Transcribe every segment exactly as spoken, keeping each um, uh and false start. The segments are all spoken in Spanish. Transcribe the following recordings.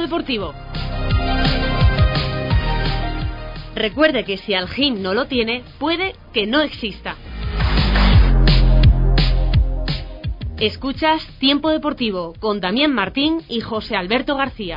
deportivo. Recuerde que si Algin no lo tiene, puede que no exista. Escuchas Tiempo Deportivo con Damián Martín y José Alberto García.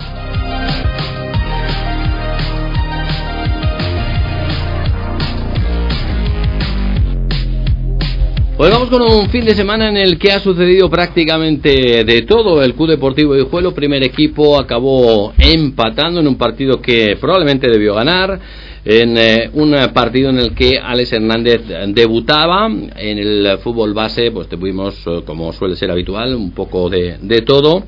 Pues vamos con un fin de semana en el que ha sucedido prácticamente de todo. El Club Deportivo Guijuelo, primer equipo, acabó empatando en un partido que probablemente debió ganar, en eh, un partido en el que Alex Hernández debutaba. En el fútbol base pues tuvimos, como suele ser habitual, un poco de, de todo.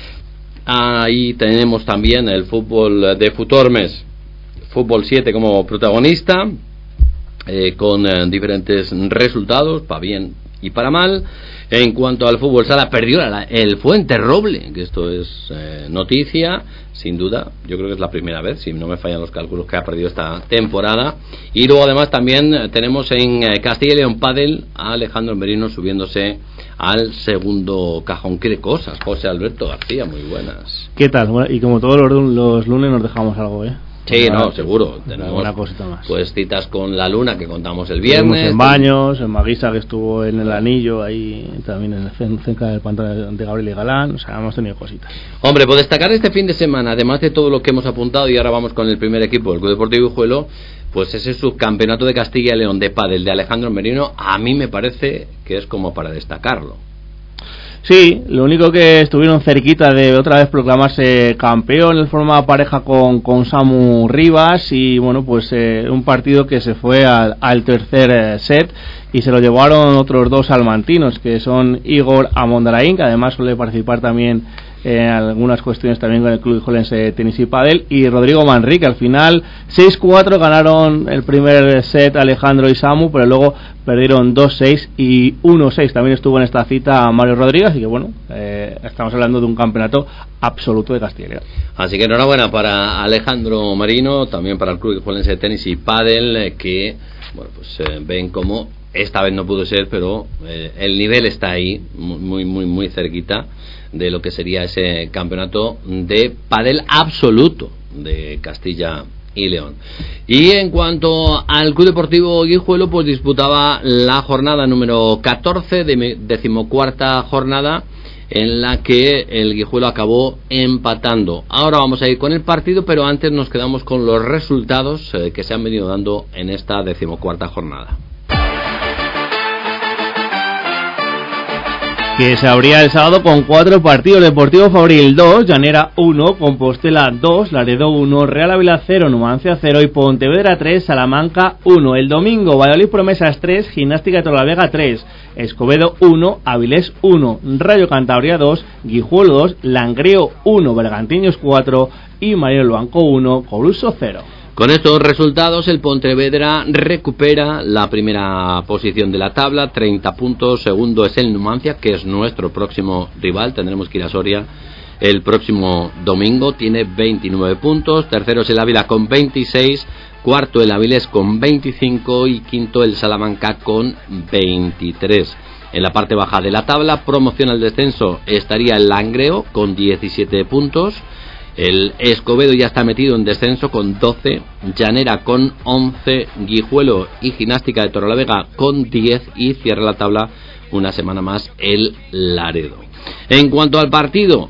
Ahí tenemos también el fútbol de Futormes, fútbol siete como protagonista, eh, con eh, diferentes resultados, para bien y para mal. En cuanto al fútbol sala, perdió la, el Fuenterroble, que esto es eh, noticia, sin duda. Yo creo que es la primera vez, si no me fallan los cálculos, que ha perdido esta temporada. Y luego además también tenemos en eh, Castilla y León Pádel a Alejandro Merino subiéndose al segundo cajón. ¿Qué cosas? José Alberto García, muy buenas. ¿Qué tal? Bueno, y como todos los, los lunes nos dejamos algo, ¿eh? Sí, no, seguro. Tenemos una cosita más. Pues citas con la luna que contamos el viernes. Estuvimos en Baños, en Maguisa, que estuvo en el Anillo, ahí también en el, cerca del pantano de Gabriel y Galán. O sea, hemos tenido cositas. Hombre, pues destacar este fin de semana, además de todo lo que hemos apuntado, y ahora vamos con el primer equipo del Club Deportivo Guijuelo, pues ese subcampeonato de Castilla y León de pádel de Alejandro Merino, a mí me parece que es como para destacarlo. Sí, lo único que estuvieron cerquita de otra vez proclamarse campeón en forma pareja con, con Samu Rivas, y bueno, pues eh, un partido que se fue al, al tercer eh, set y se lo llevaron otros dos salmantinos, que son Igor Amondaraín, que además suele participar también en algunas cuestiones también con el Club Guijuelense Tenis y Padel, y Rodrigo Manrique. Al final seis cuatro ganaron el primer set Alejandro y Samu, pero luego perdieron dos seis y uno seis. También estuvo en esta cita Mario Rodríguez, y que bueno, eh, estamos hablando de un campeonato absoluto de Castilla y León. Así que enhorabuena para Alejandro Merino, también para el Club Guijuelense Tenis y Padel, eh, que bueno, pues eh, ven como esta vez no pudo ser, pero eh, el nivel está ahí, muy muy muy cerquita de lo que sería ese campeonato de pádel absoluto de Castilla y León. Y en cuanto al Club Deportivo Guijuelo, pues disputaba la jornada número catorce, de decimocuarta jornada, en la que el Guijuelo acabó empatando. Ahora vamos a ir con el partido, pero antes nos quedamos con los resultados eh, que se han venido dando en esta decimocuarta jornada. Que se abría el sábado con cuatro partidos: Deportivo Fabril dos, Llanera uno, Compostela dos, Laredo uno, Real Ávila cero, Numancia cero y Pontevedra tres, Salamanca uno. El domingo, Valladolid Promesas tres, Gimnástica de Torrelavega tres, Escobedo uno, Avilés uno, Rayo Cantabria dos, Guijuelo dos, Langreo uno, Bergantiños cuatro y Marino Blanco uno, Coruso cero. Con estos resultados, el Pontevedra recupera la primera posición de la tabla, treinta puntos. Segundo es el Numancia, que es nuestro próximo rival. Tendremos que ir a Soria el próximo domingo, tiene veintinueve puntos. Tercero es el Ávila con veintiséis. Cuarto el Avilés con veinticinco. Y quinto el Salamanca con veintitrés. En la parte baja de la tabla, promoción al descenso, estaría el Langreo con diecisiete puntos. El Escobedo ya está metido en descenso con doce, Llanera con once, Guijuelo y Gimnástica de Torrelavega con diez, y cierra la tabla una semana más el Laredo. En cuanto al partido,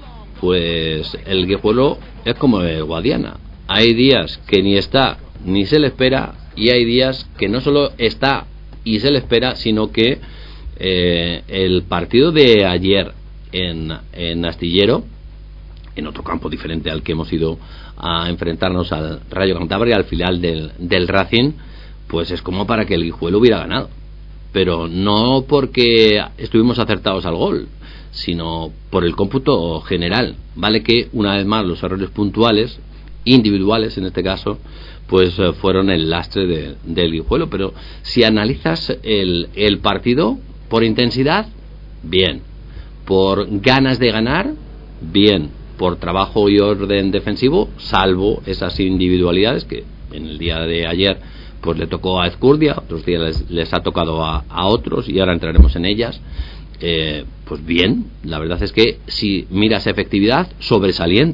pues el Guijuelo es como el Guadiana. Hay días que ni está ni se le espera, y hay días que no solo está y se le espera, sino que eh, el partido de ayer en, en Astillero, en otro campo diferente al que hemos ido a enfrentarnos al Rayo Cantabria, al filial del, del Racing, pues es como para que el Guijuelo hubiera ganado, pero no porque estuvimos acertados al gol, sino por el cómputo general. Vale que una vez más los errores puntuales, individuales en este caso, pues fueron el lastre de, del Guijuelo, pero si analizas el, el partido por intensidad, bien, por ganas de ganar, bien, por trabajo y orden defensivo, salvo esas individualidades que en el día de ayer pues le tocó a Ezcurdia, otros días les, les ha tocado a, a otros, y ahora entraremos en ellas. Eh, pues bien, la verdad es que si miras efectividad, sobresaliente.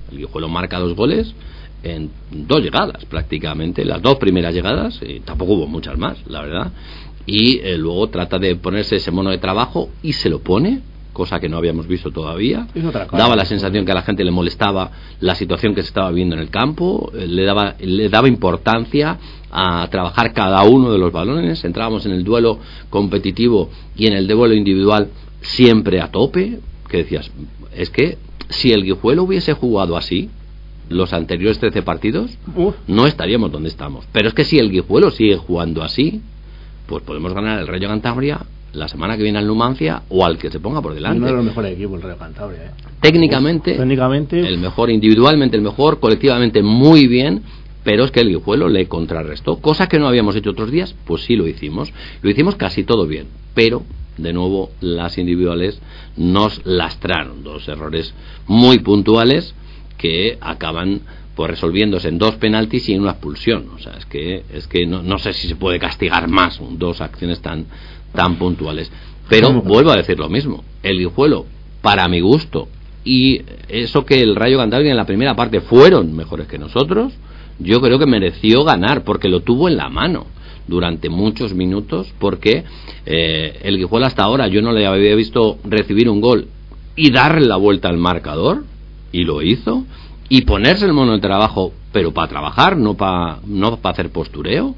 El Guijuelo marca dos goles en dos llegadas prácticamente, las dos primeras llegadas, y tampoco hubo muchas más, la verdad, y eh, luego trata de ponerse ese mono de trabajo y se lo pone, cosa que no habíamos visto todavía. Daba la sensación que a la gente le molestaba la situación que se estaba viendo en el campo, eh, le daba le daba importancia a trabajar cada uno de los balones. Entrábamos en el duelo competitivo y en el duelo individual siempre a tope, que decías, es que si el Guijuelo hubiese jugado así los anteriores trece partidos, Uf. no estaríamos donde estamos. Pero es que si el Guijuelo sigue jugando así, pues podemos ganar el Rayo Cantabria la semana que viene al Numancia o al que se ponga por delante. Uno de los mejores equipos, el Rayo Cantabria, ¿eh? Técnicamente, Uf, técnicamente el mejor, individualmente el mejor, colectivamente muy bien, pero es que el Guijuelo le contrarrestó, cosa que no habíamos hecho otros días, pues sí lo hicimos. Lo hicimos casi todo bien, pero de nuevo las individuales nos lastraron, dos errores muy puntuales que acaban pues resolviéndose en dos penaltis y en una expulsión. O sea, es que es que no, no sé si se puede castigar más dos acciones tan tan puntuales. Pero vuelvo a decir lo mismo, el Guijuelo, para mi gusto, y eso que el Rayo Cantabria en la primera parte fueron mejores que nosotros, yo creo que mereció ganar, porque lo tuvo en la mano durante muchos minutos, porque eh, el Guijuelo hasta ahora yo no le había visto recibir un gol y darle la vuelta al marcador, y lo hizo, y ponerse el mono de trabajo, pero para trabajar, no para no para hacer postureo.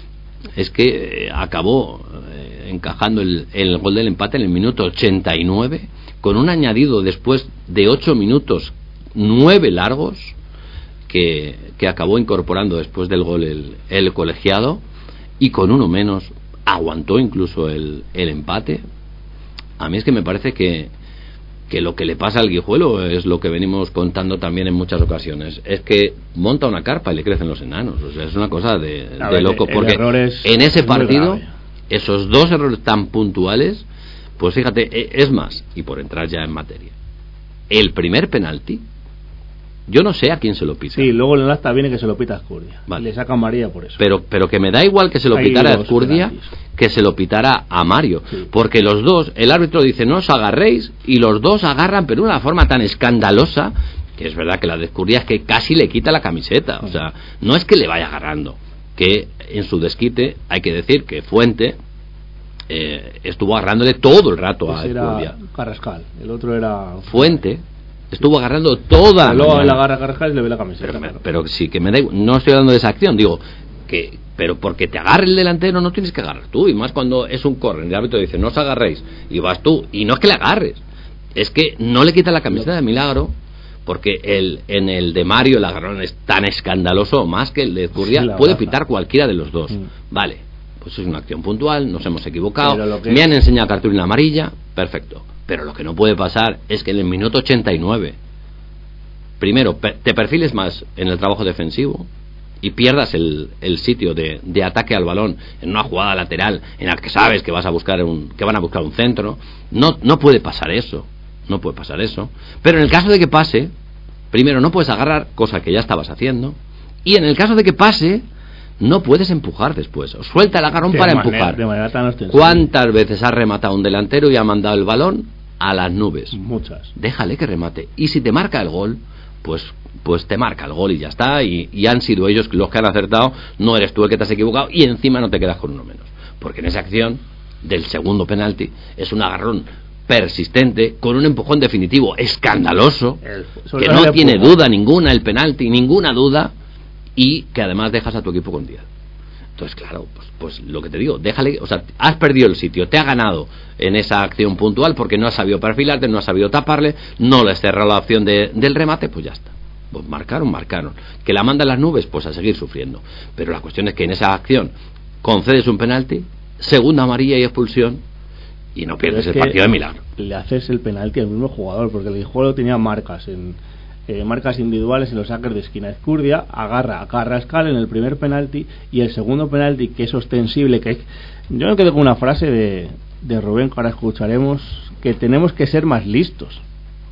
Es que eh, acabó eh, encajando el, el gol del empate en el minuto ochenta y nueve, con un añadido después de ocho minutos, nueve largos, que, que acabó incorporando después del gol el, el colegiado, y con uno menos aguantó incluso el, el empate. A mí es que me parece que que lo que le pasa al Guijuelo es lo que venimos contando también en muchas ocasiones, es que monta una carpa y le crecen los enanos. O sea, es una cosa de, de ver, loco, porque es, en ese partido esos dos errores tan puntuales, pues fíjate, es más, y por entrar ya en materia, el primer penalti, yo no sé a quién se lo pita. Sí, luego en el acta viene que se lo pita a Ezcurdia. Vale. Le saca María por eso. Pero pero que me da igual que se lo Hay pitara a Ezcurdia que se lo pitara a Mario. Sí. Porque los dos, el árbitro dice no os agarréis, y los dos agarran, pero de una forma tan escandalosa, que es verdad que la de Ezcurdia es que casi le quita la camiseta. O sea, no es que le vaya agarrando, que en su desquite hay que decir que Fuente eh, estuvo agarrándole todo el rato pues a Ezcurdia. Era Carrascal, el otro era Fuente. Estuvo agarrando toda. Luego la agarra Carrascal y le ve la camiseta. Pero, claro. pero sí que me da igual. No estoy hablando de esa acción, digo que, pero porque te agarre el delantero no tienes que agarrar tú, y más cuando es un córner, el árbitro dice no os agarréis y vas tú, y no es que le agarres, es que no le quita la camiseta de milagro, porque el en el de Mario el agarrón es tan escandaloso, más que el de Ezcurdia, sí, puede pitar cualquiera de los dos. Mm. Vale, pues es una acción puntual, nos hemos equivocado, que... me han enseñado cartulina amarilla, perfecto. Pero lo que no puede pasar es que en el minuto ochenta y nueve, primero, per, te perfiles más en el trabajo defensivo y pierdas el, el sitio de, de ataque al balón en una jugada lateral en la que sabes que vas a buscar un, que van a buscar un centro. No, no puede pasar eso, no puede pasar eso. Pero en el caso de que pase, primero no puedes agarrar, cosa que ya estabas haciendo, y en el caso de que pase, no puedes empujar después. O suelta el agarrón de para manera, empujar. De manera tan ¿Cuántas veces ha rematado un delantero y ha mandado el balón a las nubes? Muchas. Déjale que remate, y si te marca el gol, pues pues te marca el gol y ya está, y, y han sido ellos los que han acertado, no eres tú el que te has equivocado, y encima no te quedas con uno menos, porque en esa acción del segundo penalti es un agarrón persistente con un empujón definitivo escandaloso, el, que no tiene empujón. duda ninguna el penalti, ninguna duda, y que además dejas a tu equipo con diez. Entonces, claro, pues, pues lo que te digo, déjale, o sea, has perdido el sitio, te ha ganado en esa acción puntual porque no has sabido perfilarte, no has sabido taparle, no le has cerrado la opción de, del remate, pues ya está. Pues marcaron, marcaron. Que la mandan las nubes, pues a seguir sufriendo. Pero la cuestión es que en esa acción concedes un penalti, segunda amarilla y expulsión, y no pierdes el partido de milagro. Le haces el penalti al mismo jugador, porque el Guijuelo tenía marcas en... Eh, marcas individuales en los saques de esquina. Ezcurdia agarra a Carrascal en el primer penalti, y el segundo penalti, que es ostensible, que yo me quedo con una frase de, de Rubén, que ahora escucharemos, que tenemos que ser más listos.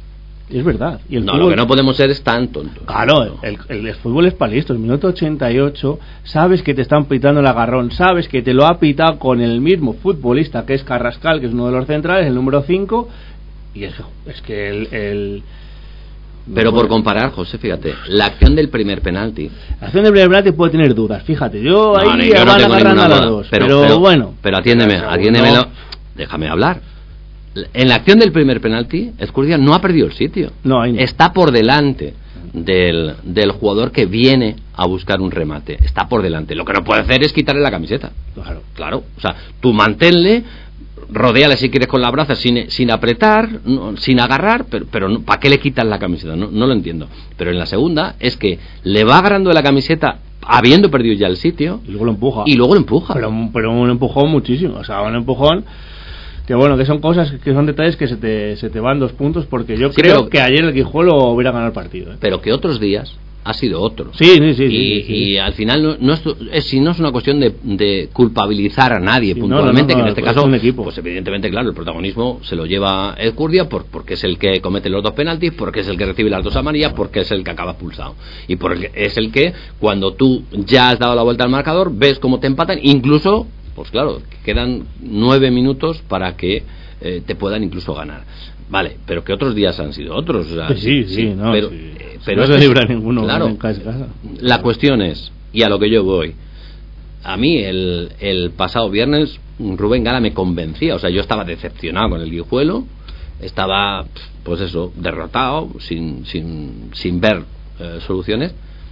Es verdad. Y el no, fútbol, lo que no podemos ser es tan tontos. Claro, no. el, el, el fútbol es para listos. El minuto ochenta y ocho, sabes que te están pitando el agarrón, sabes que te lo ha pitado con el mismo futbolista que es Carrascal, que es uno de los centrales, el número cinco, y es, es que el... el Pero por comparar, José, fíjate, la acción del primer penalti. La acción del primer penalti puede tener dudas, fíjate. Yo no, ahí yo no van tengo agarrando a duda, las dos. Pero, pero, pero bueno. Pero atiéndeme, pero, atiéndeme. no. Déjame hablar. En la acción del primer penalti, Ezcurdia no ha perdido el sitio. No, ahí no. Está por delante del, del jugador que viene a buscar un remate. Está por delante. Lo que no puede hacer es quitarle la camiseta. Claro. Claro. O sea, tú manténle, rodéale si quieres con la braza sin, sin apretar, no, sin agarrar, pero, pero no, ¿para qué le quitas la camiseta? No, no lo entiendo. Pero en la segunda es que le va agarrando de la camiseta habiendo perdido ya el sitio y luego lo empuja. Y luego lo empuja. Pero, pero un empujón muchísimo. O sea, un empujón que bueno, que son cosas, que son detalles que se te, se te van dos puntos, porque yo sí, creo que ayer el Guijuelo hubiera ganado el partido. ¿eh? Pero que otros días ha sido otro. Sí, sí, sí. Y, sí, sí. y al final no, no, es, es, si no es una cuestión de, de culpabilizar a nadie sí, puntualmente, no, no, no, que en este caso, un equipo. Pues evidentemente, claro, el protagonismo se lo lleva Ezcurdia por, porque es el que comete los dos penaltis, porque es el que recibe las dos amarillas, porque es el que acaba expulsado. Y porque es el que, cuando tú ya has dado la vuelta al marcador, ves cómo te empatan, incluso, pues claro, quedan nueve minutos para que eh, te puedan incluso ganar. Vale, pero que otros días han sido otros. O sea, sí, sí, sí, no, pero, sí. Eh, pero no se libra ninguno. Claro, en casa, casa. La cuestión es, y a lo que yo voy, a mí el, el pasado viernes Rubén Gala me convencía, o sea, yo estaba decepcionado con el Guijuelo, estaba, pues eso, derrotado, sin, sin, sin ver eh, soluciones.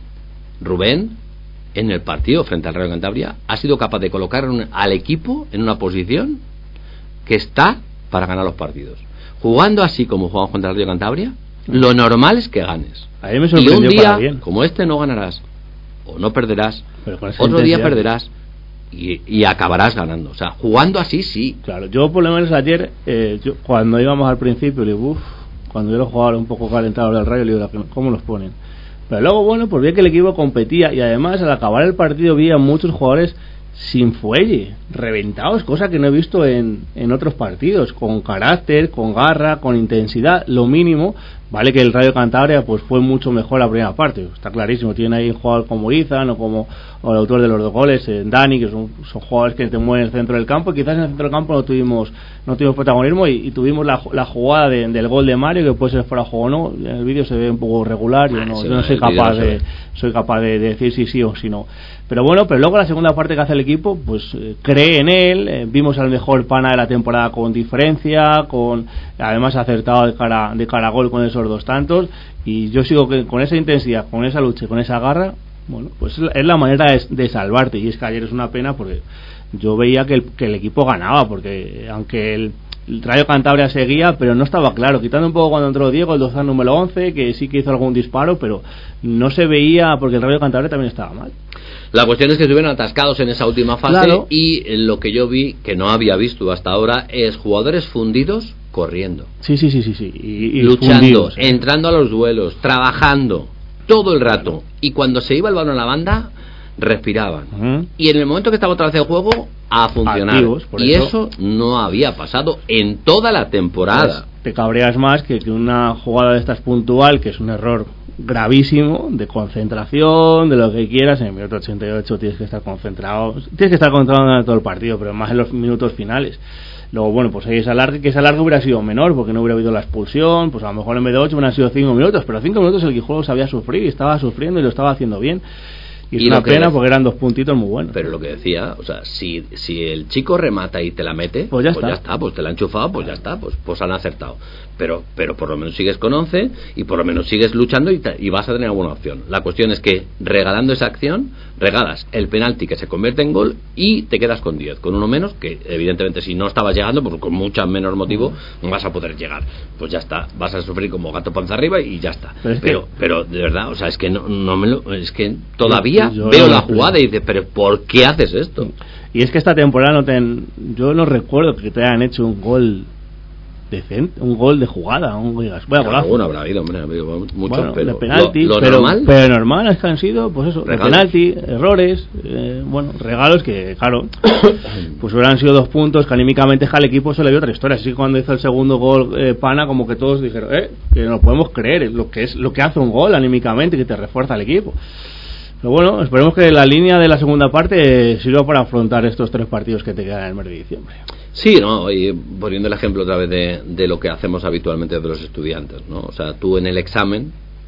Rubén, en el partido frente al Rayo Cantabria, ha sido capaz de colocar un, al equipo en una posición que está para ganar los partidos. Jugando así como jugamos contra el Rayo Cantabria, lo normal es que ganes. A mí me y un día como este no ganarás o no perderás, otro día perderás y, y acabarás ganando. O sea, jugando así sí. Claro, yo por lo menos ayer eh, yo, cuando íbamos al principio le digo, uff, cuando yo los jugadores un poco calentados del Rayo, le digo, ¿cómo los ponen? Pero luego, bueno, pues vi que el equipo competía y además al acabar el partido vi a muchos jugadores sin fuelle, reventados, cosa que no he visto en, en otros partidos, con carácter, con garra, con intensidad, lo mínimo. Vale que el Rayo Cantabria pues fue mucho mejor la primera parte, está clarísimo, tiene ahí un jugador como Izan o como o el autor de los dos goles, eh, Dani, que son, son jugadores que te mueven en el centro del campo, y quizás en el centro del campo no tuvimos no tuvimos protagonismo y, y tuvimos la, la jugada de, del gol de Mario, que puede ser fuera de juego o no, en el vídeo se ve un poco regular, yo no, ah, sí, yo no soy capaz de soy capaz de, de decir si sí o si no, pero bueno, pero luego la segunda parte que hace el equipo, pues eh, cree en él, eh, vimos al mejor pana de la temporada con diferencia, con además acertado de cara de cara a gol con esos dos tantos, y yo sigo que con esa intensidad, con esa lucha, con esa garra, bueno, pues es la manera de, de salvarte. Y es que ayer es una pena porque yo veía que el, que el equipo ganaba, porque aunque el, el Rayo Cantabria seguía, pero no estaba claro, quitando un poco cuando entró Diego, el dorsal número once, que sí que hizo algún disparo, pero no se veía, porque el Rayo Cantabria también estaba mal. La cuestión es que estuvieron atascados en esa última fase, claro. Y lo que yo vi, que no había visto hasta ahora, es jugadores fundidos corriendo. Sí, sí, sí, sí, sí. Y, y luchando, fundidos, ¿eh? Entrando a los duelos, trabajando todo el rato. Claro. Y cuando se iba el balón a la banda, respiraban. Uh-huh. Y en el momento que estaba otra vez el juego, a funcionar. Activos, y eso. eso no había pasado en toda la temporada. Pues te cabreas más que, que una jugada de estas puntual, que es un error gravísimo, de concentración, de lo que quieras. En el minuto ochenta y ocho tienes que estar concentrado, tienes que estar concentrado en todo el partido, pero más en los minutos finales. Luego, bueno, pues ahí ese alargue, que ese alargue hubiera sido menor, porque no hubiera habido la expulsión, pues a lo mejor en vez de ocho hubieran sido cinco minutos, pero cinco minutos el Guijuelo sabía sufrir y estaba sufriendo y lo estaba haciendo bien. Y es y una pena porque eran dos puntitos muy buenos. Pero lo que decía, o sea, si, si el chico remata y te la mete, pues ya, pues está. ya está, pues te la han enchufado, pues ya está, pues, pues han acertado. Pero pero por lo menos sigues con once y por lo menos sigues luchando y, te, y vas a tener alguna opción. La cuestión es que regalando esa acción, regalas el penalti que se convierte en gol y te quedas con diez, con uno menos, que evidentemente si no estabas llegando, pues con mucho menor motivo no vas a poder llegar. Pues ya está, vas a sufrir como gato panza arriba y ya está. Pero, pero, que... pero de verdad, o sea, es que no, no me lo, es que todavía yo, yo veo no la jugada y dices, pero ¿por qué haces esto? Y es que esta temporada no ten, yo no recuerdo que te hayan hecho un gol decente, un gol de jugada, un gol bueno, bueno, habrá habido, hombre, habido muchos, bueno, pero de penalti, lo, lo pero, normal, pero normal es que han sido, pues eso, de penalti, errores, eh, bueno, regalos que, claro, pues hubieran sido dos puntos que anímicamente al equipo se le dio otra historia. Así que cuando hizo el segundo gol eh, Pana, como que todos dijeron, eh, que no podemos creer lo que es lo que hace un gol anímicamente, que te refuerza al equipo. Pero bueno, esperemos que la línea de la segunda parte sirva para afrontar estos tres partidos que te quedan en el mes de diciembre. Sí, no, y poniendo el ejemplo otra vez de, de lo que hacemos habitualmente de los estudiantes, ¿no? O sea, tú en el examen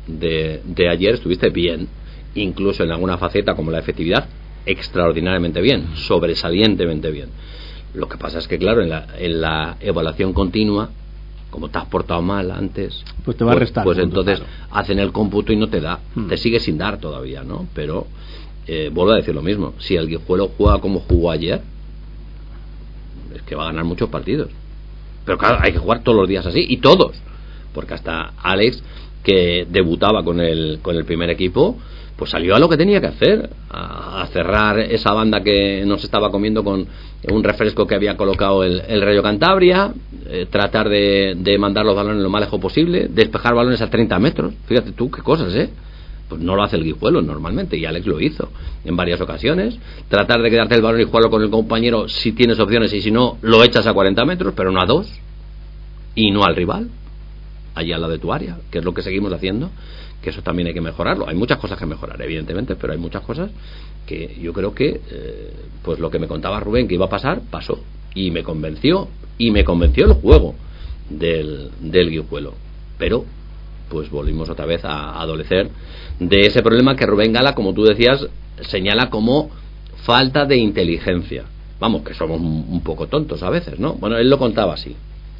de, de ayer estuviste bien, incluso en alguna faceta como la efectividad, extraordinariamente bien, sobresalientemente bien. Lo que pasa es que, claro, en la, en la evaluación continua, como te has portado mal antes, pues te va a restar. Pues, pues entonces claro. hacen el cómputo y no te da, hmm. te sigue sin dar todavía, ¿no? Pero eh, vuelvo a decir lo mismo, si el Guijuelo juega como jugó ayer, es que va a ganar muchos partidos. Pero claro, hay que jugar todos los días así, y todos, porque hasta Alex, que debutaba con el, con el primer equipo, pues salió a lo que tenía que hacer, a, a cerrar esa banda que nos estaba comiendo con un refresco que había colocado el, el Rayo Cantabria, eh, tratar de, de mandar los balones lo más lejos posible, despejar balones a treinta metros, fíjate tú qué cosas, ¿eh? Pues no lo hace el Guijuelo normalmente, y Alex lo hizo en varias ocasiones, tratar de quedarte el balón y jugarlo con el compañero si tienes opciones, y si no, lo echas a cuarenta metros, pero no a dos, y no al rival, allí al lado de tu área, que es lo que seguimos haciendo, que eso también hay que mejorarlo. Hay muchas cosas que mejorar, evidentemente, pero hay muchas cosas que yo creo que eh, pues lo que me contaba Rubén que iba a pasar, pasó, y me convenció, y me convenció el juego del, del Guijuelo, pero pues volvimos otra vez a adolecer de ese problema que Rubén Gala, como tú decías, señala como falta de inteligencia. Vamos, que somos un poco tontos a veces, ¿no? Bueno, él lo contaba así.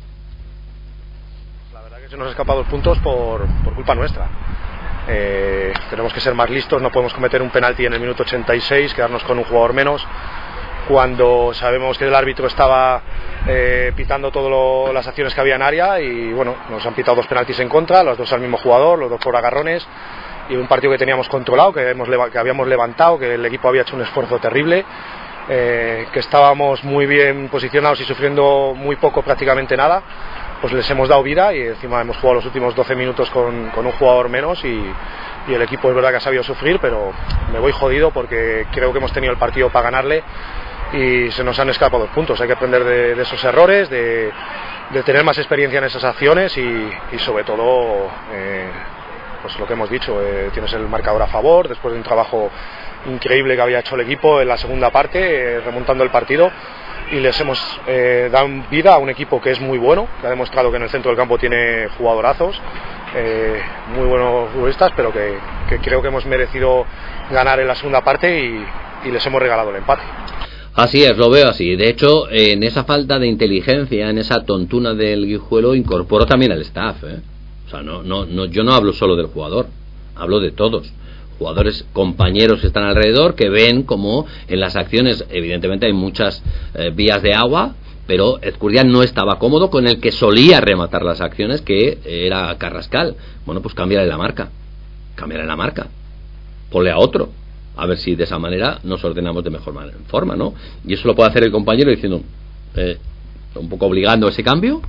La verdad que se nos han escapado los puntos por, por culpa nuestra. Eh, tenemos que ser más listos, no podemos cometer un penalti en el minuto ochenta y seis, quedarnos con un jugador menos, cuando sabemos que el árbitro estaba eh, pitando todas las acciones que había en área, y bueno, nos han pitado dos penaltis en contra, los dos al mismo jugador, los dos por agarrones, y un partido que teníamos controlado, que, hemos, que habíamos levantado, que el equipo había hecho un esfuerzo terrible, eh, que estábamos muy bien posicionados y sufriendo muy poco, prácticamente nada. Pues les hemos dado vida, y encima hemos jugado los últimos doce minutos con, con un jugador menos, y, y el equipo es verdad que ha sabido sufrir, pero me voy jodido porque creo que hemos tenido el partido para ganarle y se nos han escapado dos puntos. Hay que aprender de, de esos errores, de, de tener más experiencia en esas acciones, y, y sobre todo eh, pues lo que hemos dicho, eh, tienes el marcador a favor después de un trabajo increíble que había hecho el equipo en la segunda parte, eh, remontando el partido, y les hemos eh, dado vida a un equipo que es muy bueno, que ha demostrado que en el centro del campo tiene jugadorazos, eh, muy buenos futbolistas, pero que, que creo que hemos merecido ganar en la segunda parte, y, y les hemos regalado el empate. Así es, lo veo así. De hecho, en esa falta de inteligencia, en esa tontuna del Guijuelo, incorporó también al staff, ¿eh? O sea, no, no, no, yo no hablo solo del jugador, hablo de todos. Jugadores, compañeros que están alrededor, que ven como en las acciones, evidentemente hay muchas eh, vías de agua, pero Ezcurdia no estaba cómodo con el que solía rematar las acciones, que era Carrascal. Bueno, pues cámbiale la marca, cámbiale la marca, ponle a otro, a ver si de esa manera nos ordenamos de mejor forma, ¿no? Y eso lo puede hacer el compañero diciendo, eh, un poco obligando ese cambio,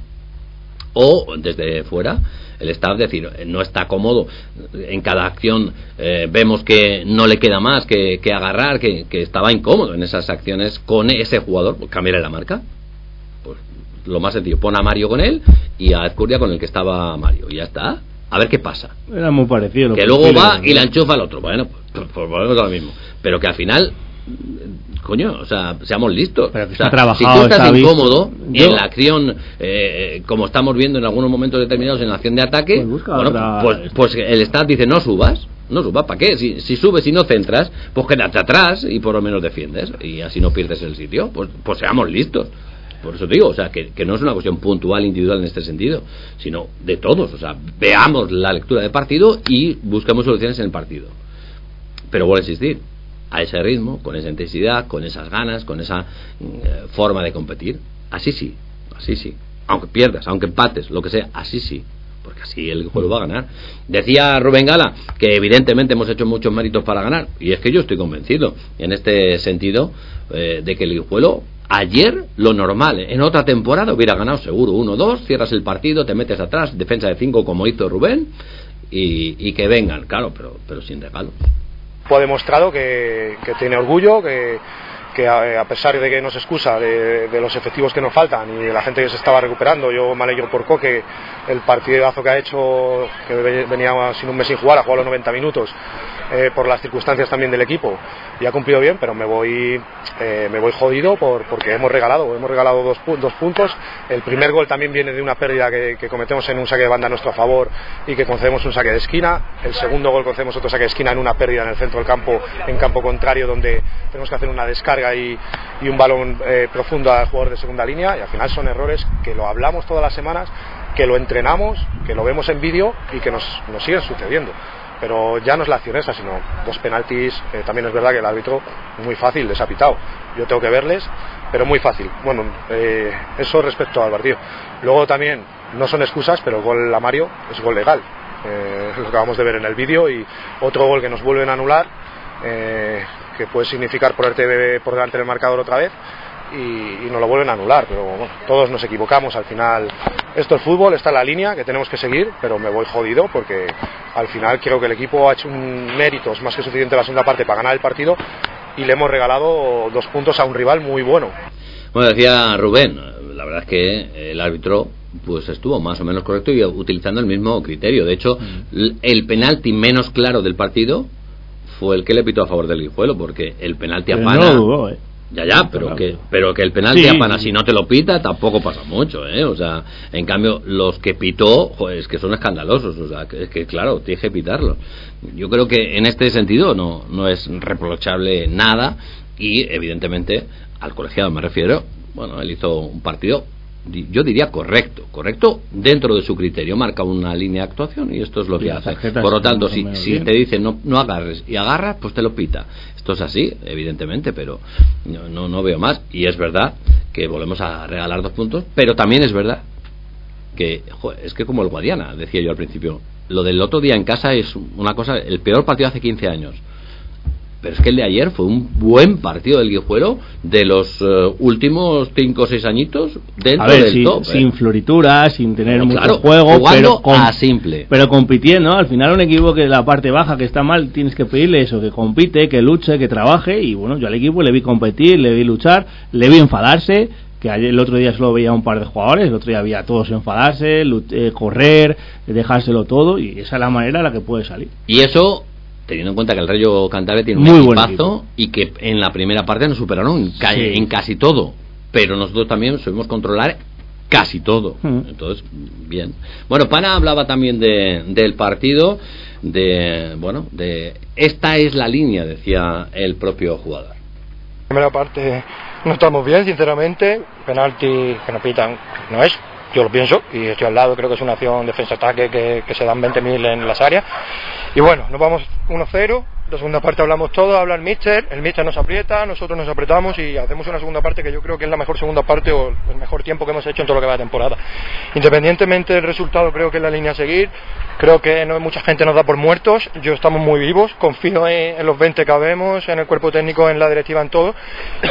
o desde fuera el staff decir, no está cómodo, en cada acción eh, vemos que no le queda más que, que agarrar, que, que estaba incómodo en esas acciones con ese jugador, pues cámbiale la marca, pues lo más sencillo, pon a Mario con él y a Ezcurdia con el que estaba Mario, y ya está, a ver qué pasa. Era muy parecido, que luego va y la enchufa al otro, bueno, pues, pues volvemos a lo mismo, pero que al final, coño, o sea, seamos listos. Pero que o sea, trabajado, si tú estás está incómodo yo... en la acción, eh, como estamos viendo en algunos momentos determinados en la acción de ataque, pues, bueno, otra... pues, pues el staff dice, no subas, no subas, ¿para qué? Si, si subes y no centras, pues quédate atrás y por lo menos defiendes, y así no pierdes el sitio, pues, pues seamos listos. Por eso te digo, o sea, que, que no es una cuestión puntual, individual en este sentido, sino de todos, o sea, veamos la lectura de partido y busquemos soluciones en el partido. Pero vuelvo a insistir, a ese ritmo, con esa intensidad, con esas ganas, con esa eh, forma de competir, así sí, así sí, aunque pierdas, aunque empates, lo que sea, así sí, porque así el juego va a ganar. Decía Rubén Gala que evidentemente hemos hecho muchos méritos para ganar, y es que yo estoy convencido en este sentido eh, de que el Guijuelo ayer, lo normal, en otra temporada hubiera ganado seguro uno dos, cierras el partido, te metes atrás, defensa de cinco como hizo Rubén, y, y que vengan, claro, pero, pero sin regalos. Ha demostrado que, que tiene orgullo, que, que a, a pesar de que nos excusa de, de los efectivos que nos faltan y de la gente que se estaba recuperando, yo me alegro por Coque, el partidazo que ha hecho, que venía sin un mes sin jugar, ha jugado los noventa minutos eh, por las circunstancias también del equipo, y ha cumplido bien, pero me voy eh, me voy jodido por, porque hemos regalado hemos regalado dos, dos puntos. El primer gol también viene de una pérdida que, que cometemos en un saque de banda a nuestro favor y que concedemos un saque de esquina. El segundo gol concedemos otro saque de esquina en una pérdida en el centro del campo, en campo contrario, donde tenemos que hacer una descarga y, y un balón eh, profundo al jugador de segunda línea, y al final son errores que lo hablamos todas las semanas, que lo entrenamos, que lo vemos en vídeo y que nos, nos siguen sucediendo. Pero ya no es la acción esa, sino dos penaltis. Eh, también es verdad que el árbitro muy fácil les ha pitado, yo tengo que verles, pero muy fácil. Bueno, eh, eso respecto al partido. Luego también no son excusas, pero el gol a Mario es gol legal, eh, lo acabamos de ver en el vídeo, y otro gol que nos vuelven a anular, eh, que puede significar ponerte por delante del marcador otra vez, y, y nos lo vuelven a anular. Pero bueno, todos nos equivocamos al final. Esto es fútbol, está en la línea que tenemos que seguir, pero me voy jodido porque al final creo que el equipo ha hecho un méritos más que suficiente en la segunda parte para ganar el partido, y le hemos regalado dos puntos a un rival muy bueno. Bueno, decía Rubén, la verdad es que el árbitro pues estuvo más o menos correcto y utilizando el mismo criterio. De hecho, mm. el penalti menos claro del partido fue el que le pitó a favor del Guijuelo, porque el penalti a Pana... No lo dudó, ¿eh? Ya, ya, pero que, pero que el penalti sí, a Pana, si no te lo pita, tampoco pasa mucho, ¿eh? O sea, en cambio, los que pitó, joder, es que son escandalosos, o sea, que, es que claro, tienes que pitarlo. Yo creo que en este sentido no, no es reprochable nada, y evidentemente, al colegiado me refiero, bueno, él hizo un partido, yo diría correcto, correcto dentro de su criterio, marca una línea de actuación y esto es lo que hace. Por lo tanto, si, si te dicen no, no agarres y agarras, pues te lo pita. Esto es así, evidentemente, pero no, no, no veo más. Y es verdad que volvemos a regalar dos puntos, pero también es verdad que, joder, es que como el Guadiana, decía yo al principio, lo del otro día en casa es una cosa, el peor partido hace quince años. Pero es que el de ayer fue un buen partido del Guijuelo de los uh, últimos cinco o seis añitos dentro a ver, del sin, top. Sin eh. florituras, sin tener pero mucho claro, juego, jugando pero con, a simple. Pero compitiendo, al final un equipo que la parte baja, que está mal, tienes que pedirle eso, que compite, que luche, que trabaje, y bueno, yo al equipo le vi competir, le vi luchar, le vi enfadarse, que ayer, el otro día solo veía un par de jugadores, el otro día había a todos enfadarse, eh, correr, dejárselo todo, y esa es la manera en la que puede salir. Y eso... teniendo en cuenta que el Rayo Cantabria tiene un muy equipazo y que en la primera parte nos superaron en, ca- sí. en casi todo, pero nosotros también sabemos controlar casi todo. Mm. Entonces, bien. Bueno, Pana hablaba también de del partido, de bueno, de esta es la línea, decía el propio jugador. En la primera parte no estamos bien, sinceramente. Penalti que nos pitan no es. Yo lo pienso y estoy al lado, creo que es una acción defensa-ataque que, que se dan veinte mil en las áreas. Y bueno, nos vamos uno cero, la segunda parte hablamos todo, habla el míster, el míster nos aprieta, nosotros nos apretamos y hacemos una segunda parte que yo creo que es la mejor segunda parte o el mejor tiempo que hemos hecho en todo lo que va de temporada. Independientemente del resultado, creo que es la línea a seguir, creo que no mucha gente nos da por muertos, yo estamos muy vivos, confío en, en los veinte que habemos, en el cuerpo técnico, en la directiva, en todo,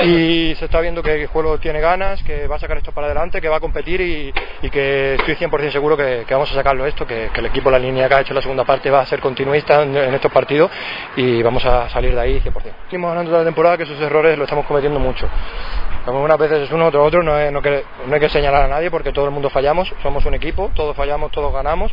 y se está viendo que el juego tiene ganas, que va a sacar esto para adelante, que va a competir y, y que estoy cien por ciento seguro que, que vamos a sacarlo esto, que, que el equipo, la línea que ha hecho en la segunda parte va a ser continuista en, en estos partidos y vamos a salir de ahí cien por ciento. Seguimos ganando toda la temporada, que esos errores lo estamos cometiendo mucho. Algunas veces es uno, otro otro, no, es, no, que, no hay que señalar a nadie porque todo el mundo fallamos, somos un equipo, todos fallamos, todos ganamos.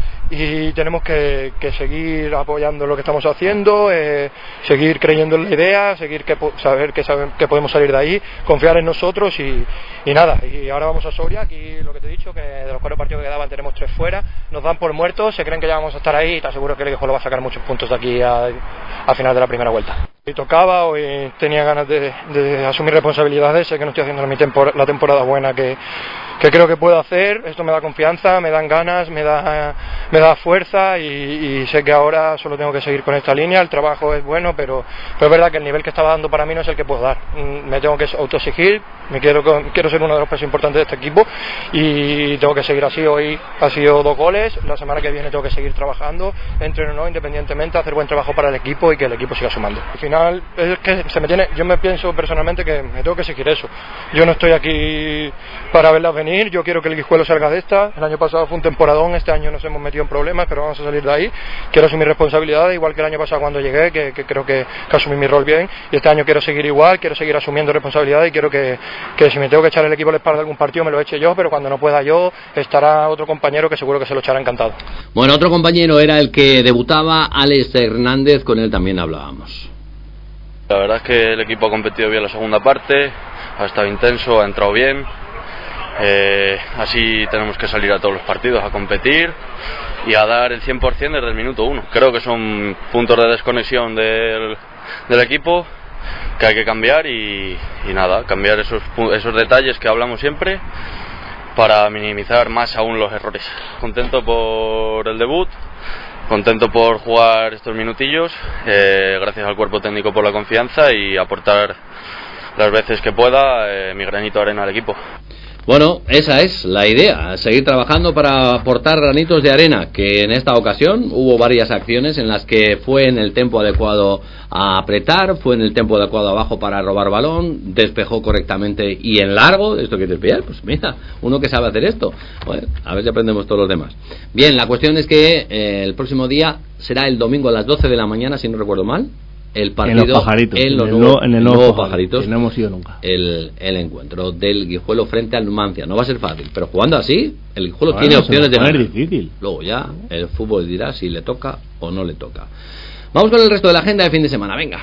Y tenemos que, que seguir apoyando lo que estamos haciendo, eh, seguir creyendo en la idea, seguir que, saber que, saber que podemos salir de ahí, confiar en nosotros y, y nada. Y ahora vamos a Soria, aquí lo que te he dicho, que de los cuatro partidos que quedaban tenemos tres fuera, nos dan por muertos, se creen que ya vamos a estar ahí y te aseguro que el Guijuelo va a sacar muchos puntos de aquí a, a final de la primera vuelta. Hoy tocaba, hoy tenía ganas de, de asumir responsabilidades, sé que no estoy haciendo mi tempor- la temporada buena que, que creo que puedo hacer, esto me da confianza, me dan ganas, me da, me da fuerza y, y sé que ahora solo tengo que seguir con esta línea, el trabajo es bueno, pero, pero es verdad que el nivel que estaba dando para mí no es el que puedo dar, me tengo que autoexigir, me quiero, quiero ser uno de los pesos importantes de este equipo y tengo que seguir así. Hoy ha sido dos goles, la semana que viene tengo que seguir trabajando, entreno o no, independientemente, hacer buen trabajo para el equipo y que el equipo siga sumando. Al final es que se me tiene, yo me pienso personalmente que me tengo que exigir eso, yo no estoy aquí para verlas venir, yo quiero que el Guijuelo salga de esta, el año pasado fue un temporadón, este año nos hemos metido en problemas, pero vamos a salir de ahí, quiero asumir responsabilidades, igual que el año pasado cuando llegué, que, que creo que, que asumí mi rol bien, y este año quiero seguir igual, quiero seguir asumiendo responsabilidades y quiero que, que si me tengo que echar el equipo a la espalda de algún partido me lo eche yo, pero cuando no pueda yo estará otro compañero que seguro que se lo echará encantado. Bueno, otro compañero era el que debutaba, Alex Hernández, con él también hablábamos. La verdad es que el equipo ha competido bien la segunda parte, ha estado intenso, ha entrado bien. Eh, así tenemos que salir a todos los partidos a competir y a dar el cien por ciento desde el minuto uno. Creo que son puntos de desconexión del, del equipo que hay que cambiar y, y nada, cambiar esos, esos detalles que hablamos siempre para minimizar más aún los errores. Contento por el debut, contento por jugar estos minutillos, eh, gracias al cuerpo técnico por la confianza y aportar las veces que pueda eh, mi granito de arena al equipo. Bueno, esa es la idea, seguir trabajando para aportar granitos de arena, que en esta ocasión hubo varias acciones en las que fue en el tempo adecuado a apretar, fue en el tempo adecuado abajo para robar balón, despejó correctamente y en largo. ¿Esto qué te pillar? Pues mira, uno que sabe hacer esto. Bueno, a ver si aprendemos todos los demás. Bien, la cuestión es que eh, el próximo día será el domingo a las doce de la mañana, si no recuerdo mal. El partido en los Pajaritos, en, los en el, nuevo, en el nuevo nuevo Pajaritos, que no hemos ido nunca. El, el encuentro del Guijuelo frente al Numancia. No va a ser fácil, pero jugando así, el Guijuelo bueno, tiene opciones de ganar. Difícil. Luego ya el fútbol dirá si le toca o no le toca. Vamos con el resto de la agenda de fin de semana. Venga.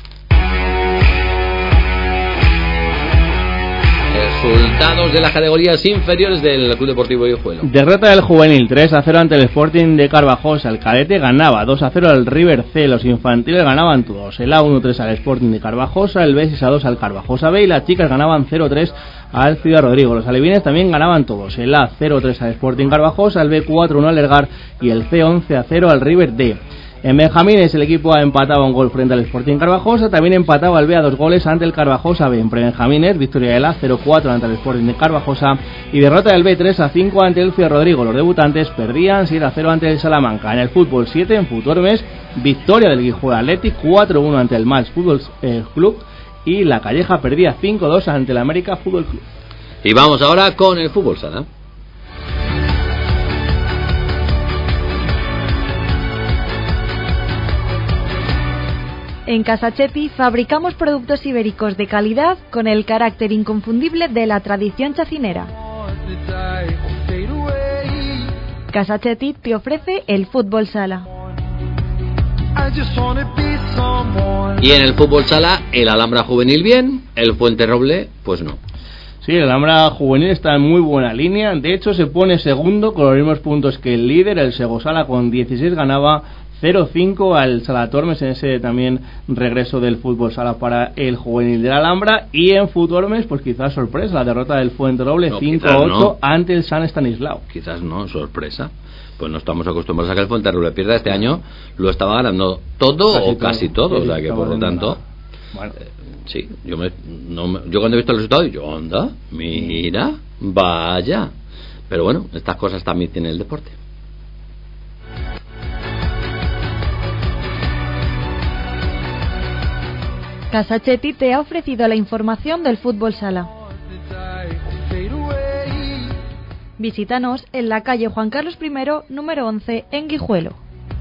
Resultados de las categorías inferiores del Club Deportivo Guijuelo. Derrota del Juvenil tres a cero ante el Sporting de Carvajosa. El cadete ganaba dos a cero al River C. Los infantiles ganaban todos. El A uno tres al Sporting de Carvajosa, el B seis a dos al Carvajosa B y las chicas ganaban cero tres al Ciudad Rodrigo. Los alevines también ganaban todos. El A cero tres al Sporting Carvajosa, el B cuatro uno al Elgar y el C once a cero al River D. En Benjamines el equipo ha empatado un gol frente al Sporting Carvajosa, también empataba el B a dos goles ante el Carvajosa B. En Benjamines, victoria del A cero cuatro ante el Sporting de Carvajosa y derrota del B tres a cinco ante el Ciudad Rodrigo. Los debutantes perdían siete a cero ante el Salamanca. En el fútbol siete, en Futormes, victoria del Guijuelo Athletic cuatro uno ante el Mals Fútbol eh, Club y La Calleja perdía cinco dos ante el América Fútbol Club. Y vamos ahora con el fútbol sala. En Casachetti fabricamos productos ibéricos de calidad con el carácter inconfundible de la tradición chacinera. Casachetti te ofrece el fútbol sala. Y en el fútbol sala, el Alhambra Juvenil bien, el Fuenterroble pues no. Sí, el Alhambra Juvenil está en muy buena línea. De hecho, se pone segundo con los mismos puntos que el líder. El Segosala con dieciséis ganaba cero cinco al Salatormes en ese también regreso del fútbol sala para el juvenil de la Alhambra. Y en Futormes, pues quizás sorpresa, la derrota del Fuenterroble no, cinco ocho no. ante el San Estanislao. Quizás no, sorpresa. Pues no estamos acostumbrados a que el Fuenterroble pierda. Este año lo estaba ganando todo casi o todo. casi todo, sí, o sea que por lo tanto... Bueno. Eh, sí, yo, me, no me, yo cuando he visto el resultado, yo, anda, mira, vaya. Pero bueno, estas cosas también tiene el deporte. Casachetti te ha ofrecido la información del fútbol sala. Visítanos en la calle Juan Carlos primero, número once, en Guijuelo.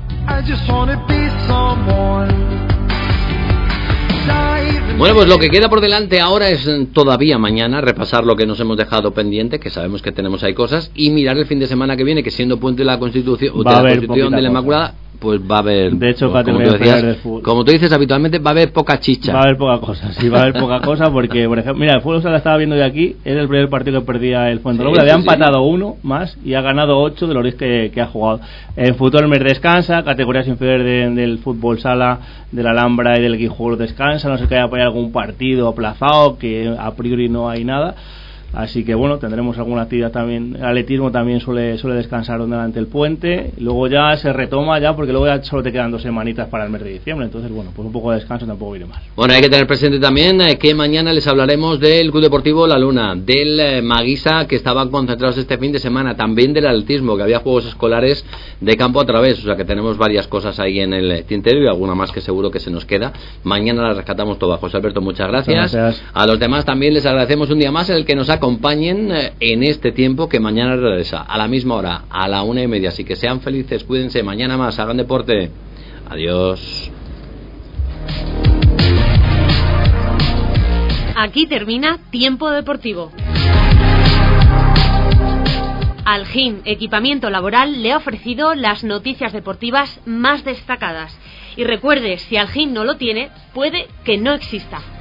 Bueno, pues lo que queda por delante ahora es todavía mañana repasar lo que nos hemos dejado pendiente, que sabemos que tenemos ahí cosas, y mirar el fin de semana que viene, que siendo puente de la Constitución, de la Constitución de la Inmaculada, pues va a haber, de hecho, pues, como, tú decías, como tú dices habitualmente, va a haber poca chicha. Va a haber poca cosa, sí, va a haber poca cosa, porque, por ejemplo, mira, el fútbol sala estaba viendo de aquí, es el primer partido que perdía el Fuenterroble, sí, había sí, empatado sí. uno más y ha ganado ocho de los diez que, que ha jugado. En Futormes descansa, categorías inferiores de, del fútbol sala, de la Alhambra y del Guijuelo descansa, no sé que haya por ahí algún partido aplazado, que a priori no hay nada. Así que bueno, tendremos alguna actividad también. El atletismo también suele suele descansar durante el puente. Luego ya se retoma ya, porque luego ya solo te quedan dos semanitas para el mes de diciembre. Entonces bueno, pues un poco de descanso tampoco viene mal. Bueno, hay que tener presente también eh, que mañana les hablaremos del Club Deportivo La Luna, del eh, Maguisa, que estaban concentrados este fin de semana, también del atletismo, que había juegos escolares de campo a través. O sea que tenemos varias cosas ahí en el tintero y alguna más que seguro que se nos queda. Mañana las rescatamos todas. José Alberto, muchas gracias. Muchas gracias. A los demás también les agradecemos un día más el que nos ha acompañen en este tiempo, que mañana regresa a la misma hora, a la una y media. Así que sean felices, cuídense, mañana más, hagan deporte. Adiós. Aquí termina Tiempo Deportivo. Algin Equipamiento Laboral le ha ofrecido las noticias deportivas más destacadas. Y recuerde, si Algin no lo tiene, puede que no exista.